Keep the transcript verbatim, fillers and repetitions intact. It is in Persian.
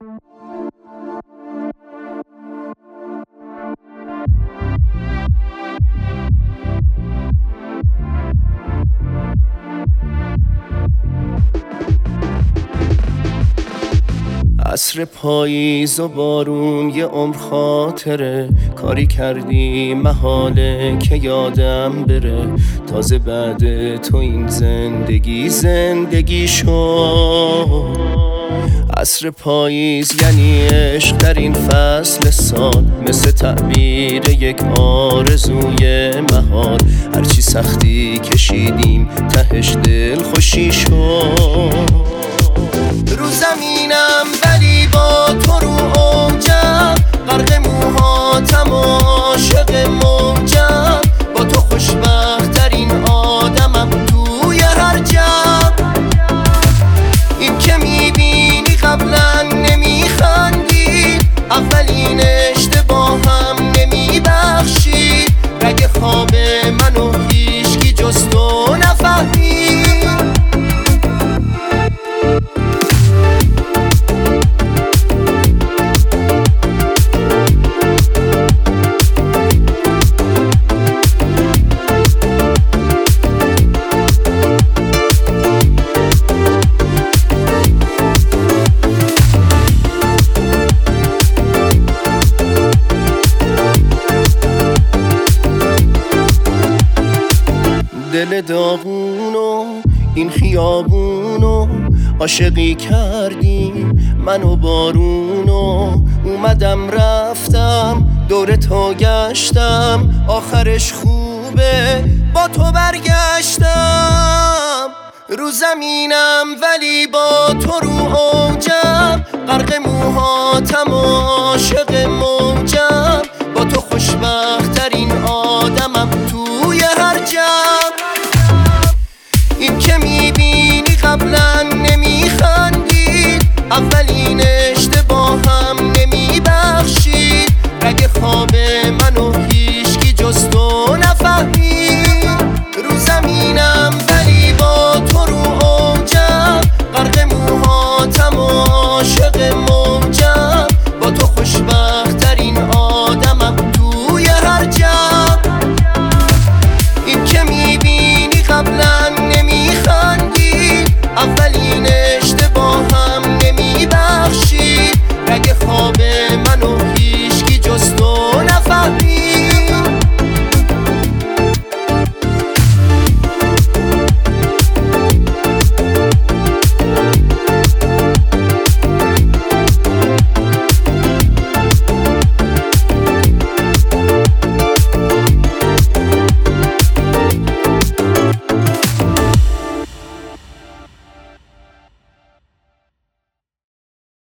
عصر پاییز و بارون یه عمر خاطره، کاری کردی محاله که یادم بره. تازه بعد تو این زندگی زندگی شد. عصر پاییز یعنی عشق در این فصل سال، مثل تعبیر یک آرزوی محال. هرچی سختی کشیدیم تهش دل خوشی شد. رو زمینم ولی با تو رو اوجم، غرق موهاتم و عاشق موجم. با تو خوشبخت ترین آدمم توی هر جمع. این که میبینی قبلا نمیخندی، اولین اشتباهم نمیبخشی. رگ خواب منو هیچکی جز تو نفهمی. دل داغونو این خیابونو عاشقی کردیم، منو بارونو. اومدم رفتم دور تو گشتم، آخرش خوبه با تو برگشتم. رو زمینم ولی با تو رو اوجم،